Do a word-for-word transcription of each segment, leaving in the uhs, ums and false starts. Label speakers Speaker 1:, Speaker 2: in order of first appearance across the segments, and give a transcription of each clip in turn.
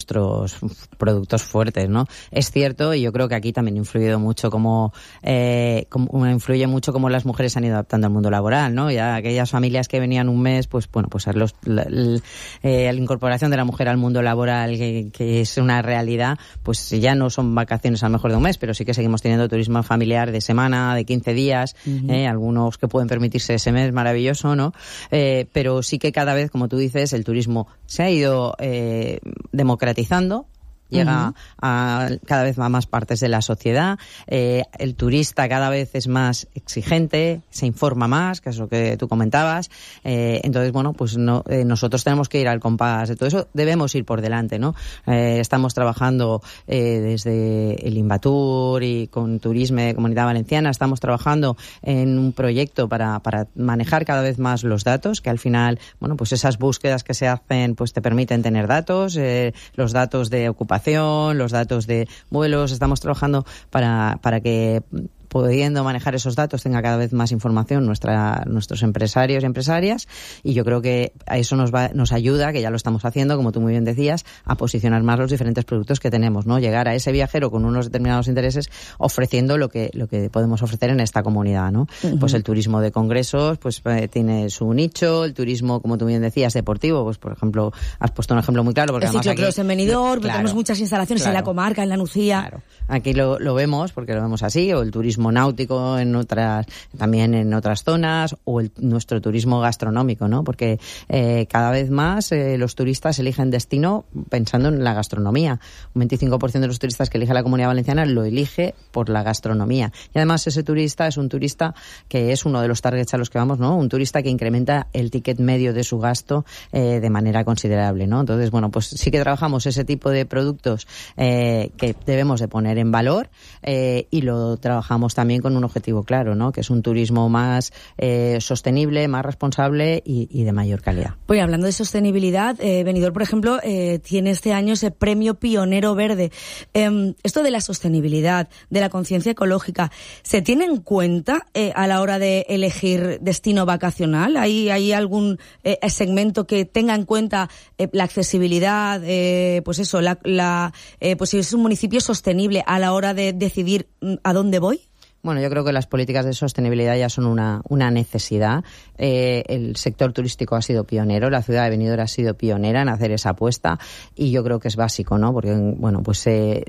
Speaker 1: nuestros productos fuertes, ¿no? Es cierto, y yo creo que aquí también ha influido mucho como, eh, como influye mucho cómo las mujeres se han ido adaptando al mundo laboral, ¿no? Ya aquellas familias que venían un mes, pues bueno, pues los, la, la, eh, la incorporación de la mujer al mundo laboral, que, que es una realidad, pues ya no son vacaciones a lo mejor de un mes, pero sí que seguimos teniendo turismo familiar de semana, de quince días, uh-huh. eh, algunos que pueden permitirse ese mes maravilloso, ¿no? Eh, pero sí que cada vez, como tú dices, el turismo se ha ido eh, democratizando. Llega uh-huh. a cada vez a más partes de la sociedad, eh, el turista cada vez es más exigente, se informa más, que es lo que tú comentabas, eh, entonces, bueno, pues no, eh, nosotros tenemos que ir al compás de todo eso, debemos ir por delante, ¿no? Eh, estamos trabajando eh, desde el Invatur y con Turisme de Comunidad Valenciana, estamos trabajando en un proyecto para, para manejar cada vez más los datos, que al final, bueno, pues esas búsquedas que se hacen, pues te permiten tener datos, eh, los datos de ocupación, los datos de vuelos, estamos trabajando para, para que pudiendo manejar esos datos tenga cada vez más información nuestra, nuestros empresarios y empresarias, y yo creo que a eso nos va, nos ayuda, que ya lo estamos haciendo, como tú muy bien decías, a posicionar más los diferentes productos que tenemos, ¿no? Llegar a ese viajero con unos determinados intereses ofreciendo lo que, lo que podemos ofrecer en esta comunidad, ¿no? Uh-huh. Pues el turismo de congresos, pues eh, tiene su nicho, el turismo, como tú bien decías, deportivo, pues por ejemplo, has puesto un ejemplo muy claro, porque
Speaker 2: el
Speaker 1: además aquí...
Speaker 2: en Benidorm,
Speaker 1: claro,
Speaker 2: tenemos muchas instalaciones claro, en la comarca, en la Nucía.
Speaker 1: Claro. Aquí lo, lo vemos, porque lo vemos así, o el turismo náutico en otras, también en otras zonas, o el, nuestro turismo gastronómico, ¿no? Porque eh, cada vez más eh, los turistas eligen destino pensando en la gastronomía. Un veinticinco por ciento de los turistas que elige la Comunidad Valenciana lo elige por la gastronomía. Y además ese turista es un turista que es uno de los targets a los que vamos, ¿no? Un turista que incrementa el ticket medio de su gasto eh, de manera considerable, ¿no? Entonces, bueno, pues sí que trabajamos ese tipo de productos eh, que debemos de poner en valor eh, y lo trabajamos también con un objetivo claro, ¿no? Que es un turismo más eh, sostenible, más responsable y, y de mayor calidad.
Speaker 2: Pues hablando de sostenibilidad, eh, Benidorm, por ejemplo, eh, tiene este año ese premio Pionero Verde. Eh, esto de la sostenibilidad, de la conciencia ecológica, ¿se tiene en cuenta eh, a la hora de elegir destino vacacional? ¿Hay, hay algún eh, segmento que tenga en cuenta eh, la accesibilidad, eh, pues eso, la, la eh, pues si es un municipio sostenible a la hora de decidir a dónde voy?
Speaker 1: Bueno, yo creo que las políticas de sostenibilidad ya son una, una necesidad. Eh, el sector turístico ha sido pionero, la ciudad de Benidorm ha sido pionera en hacer esa apuesta y yo creo que es básico, ¿no? Porque, bueno, pues eh,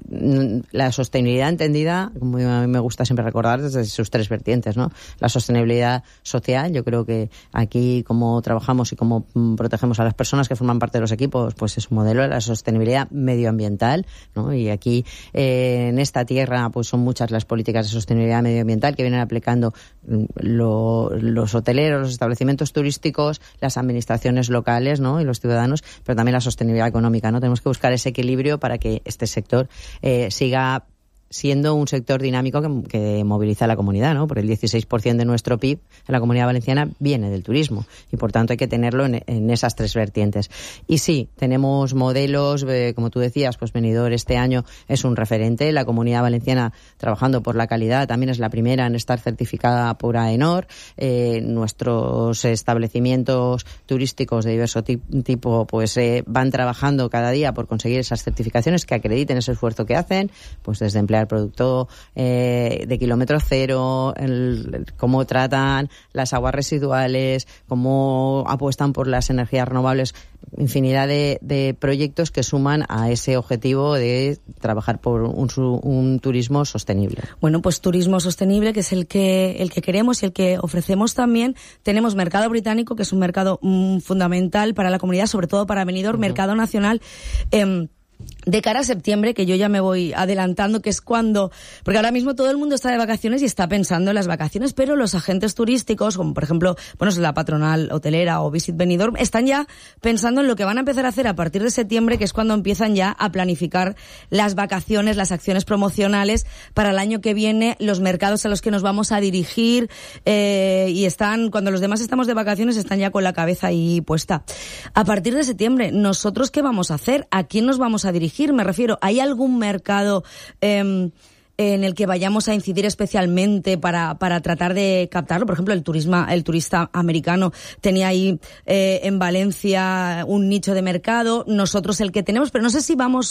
Speaker 1: la sostenibilidad entendida, como a mí me gusta siempre recordar, desde sus tres vertientes, ¿no? La sostenibilidad social, yo creo que aquí como trabajamos y cómo protegemos a las personas que forman parte de los equipos, pues es un modelo de la sostenibilidad medioambiental, ¿no? Y aquí eh, en esta tierra pues son muchas las políticas de sostenibilidad medioambiental que vienen aplicando lo, los hoteleros, los establecimientos turísticos, las administraciones locales, ¿no? Y los ciudadanos, pero también la sostenibilidad económica, ¿no? Tenemos que buscar ese equilibrio para que este sector eh, siga siendo un sector dinámico que, que moviliza a la comunidad, ¿no? Porque el dieciséis por ciento de nuestro P I B en la Comunidad Valenciana viene del turismo y por tanto hay que tenerlo en, en esas tres vertientes. Y sí, tenemos modelos, eh, como tú decías, pues Benidorm este año es un referente, la Comunidad Valenciana trabajando por la calidad también es la primera en estar certificada por AENOR, eh, nuestros establecimientos turísticos de diverso tipo pues eh, van trabajando cada día por conseguir esas certificaciones que acrediten ese esfuerzo que hacen, pues desde emplear el producto eh, de kilómetro cero, el, el, cómo tratan las aguas residuales, cómo apuestan por las energías renovables, infinidad de, de proyectos que suman a ese objetivo de trabajar por un, un turismo sostenible.
Speaker 2: Bueno, pues turismo sostenible, que es el que el que queremos y el que ofrecemos también. Tenemos mercado británico, que es un mercado mm, fundamental para la comunidad, sobre todo para Benidorm, uh-huh. mercado nacional. Eh, de cara a septiembre, que yo ya me voy adelantando, que es cuando, porque ahora mismo todo el mundo está de vacaciones y está pensando en las vacaciones, pero los agentes turísticos, como por ejemplo, bueno, la patronal hotelera o Visit Benidorm, están ya pensando en lo que van a empezar a hacer a partir de septiembre, que es cuando empiezan ya a planificar las vacaciones, las acciones promocionales para el año que viene, los mercados a los que nos vamos a dirigir, eh, y están, cuando los demás estamos de vacaciones, están ya con la cabeza ahí puesta. A partir de septiembre, ¿nosotros qué vamos a hacer? ¿A quién nos vamos a dirigir? Me refiero, ¿hay algún mercado eh, en el que vayamos a incidir especialmente para para tratar de captarlo? Por ejemplo, el turismo, el turista americano tenía ahí eh, en Valencia un nicho de mercado, nosotros el que tenemos, pero no sé si vamos